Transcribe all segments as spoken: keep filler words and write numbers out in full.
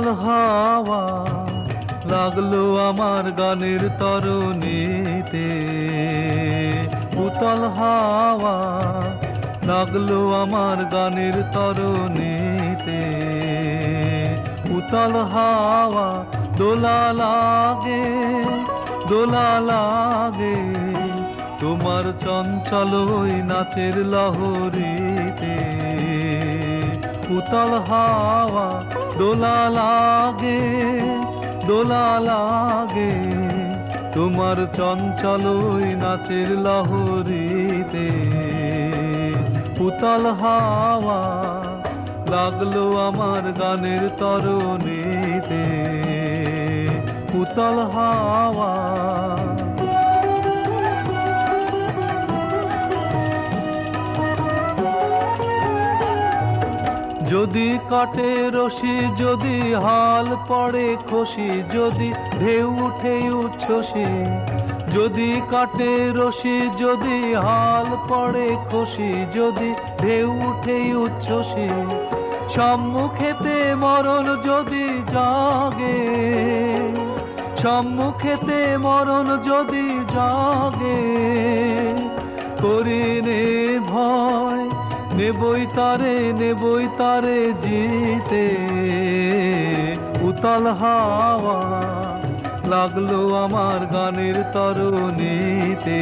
হাওয়া লাগলো আমার গানের তরণীতে, উতল হাওয়া লাগলো আমার গানের তরণীতে। উতল হাওয়া দোলা লাগে, দোলা লাগে তোমার চঞ্চল ওই নাচের লহরীতে। উতল হাওয়া দোলা লাগে, দোলা লাগে তোমার চঞ্চল ওই নাচের লহরীতে। উতল হাওয়া লাগলো আমার গানের তরণীতে, উতল হাওয়া। যদি কাটে রশি, যদি হাল পড়ে খসি, যদি ঢেউ উঠে উচ্ছ্বসি। যদি কাটে রশি, যদি হাল পড়ে খসি, যদি ঢেউ উঠে উচ্ছ্বসি। সম্মুখেতে মরণ যদি জাগে, সম্মুখেতে মরণ যদি জাগে, করিনে ভয় নেবই তারে, নেবই তারে জিতে। উতল হাওয়া লাগলো আমার গানের তরণীতে,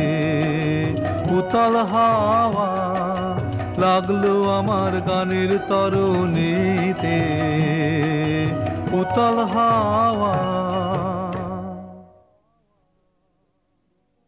উতল হাওয়া লাগলো আমার গানের তরণীতে, উতল হাওয়া।